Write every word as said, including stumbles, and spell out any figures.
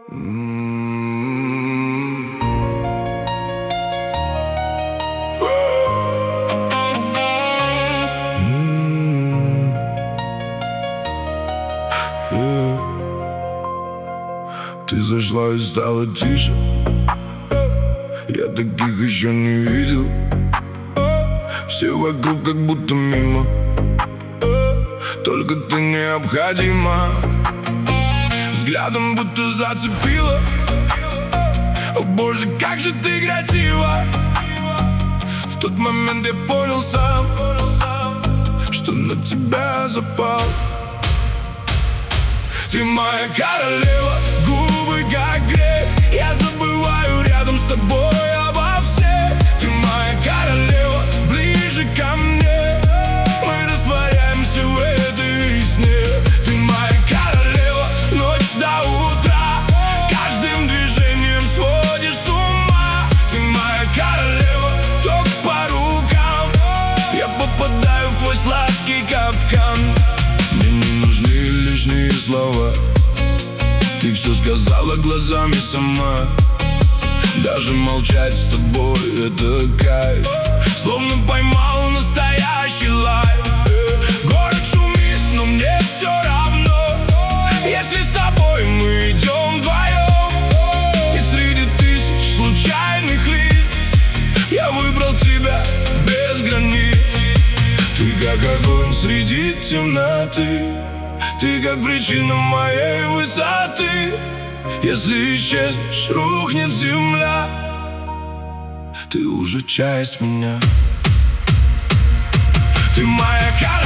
Ты зашла и стала тише. Я таких еще не видел. Все вокруг как будто мимо, только ты необходима. Взглядом будто зацепила. О боже, как же ты красива. В тот момент я понял сам, что на тебя запал. Ты моя королева, губы как гребь. Я забываю рядом с тобой обо всех. Ты моя королева, ближе ко мне. Мы растворяемся в этой весне. Ты моя королева, ночь до утра. Каждым движением сводишь с ума. Ты моя королева, ток по рукам. Я попадаю в твой сладкий капкан. Мне не нужны лишние слова. Ты все сказала глазами сама. Даже молчать с тобой — это кайф. Словно поймал настоящий лайф. Город шумит, но мне все равно, если с тобой мы идем вдвоем. И среди тысяч случайных лиц я выбрал тебя без границ. Ты как огонь среди темноты. Ты как причина моей высоты. Если исчезнешь, рухнет земля. Ты уже часть меня. Ты моя королева.